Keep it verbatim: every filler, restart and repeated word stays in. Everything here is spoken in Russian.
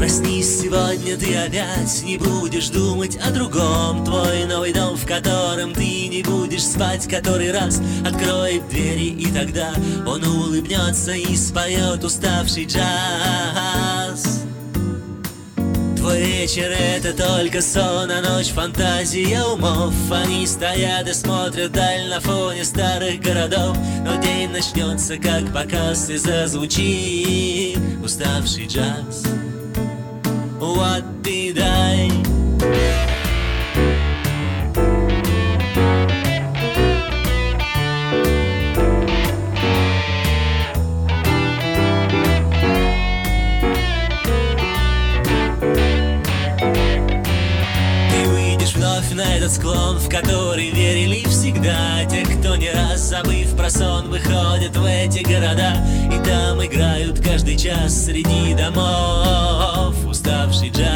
Проснись сегодня, ты опять не будешь думать о другом. Твой новый дом, в котором ты не будешь спать который раз, откроет двери, и тогда он улыбнется и споет уставший джаз. Твой вечер — это только сон, а ночь — фантазия умов. Они стоят и смотрят вдаль на фоне старых городов. Но день начнется как показ, и зазвучит уставший джаз. What did I? На этот склон, в который верили всегда те, кто не раз, забыв про сон, выходят в эти города, и там играют каждый час среди домов уставший джаз.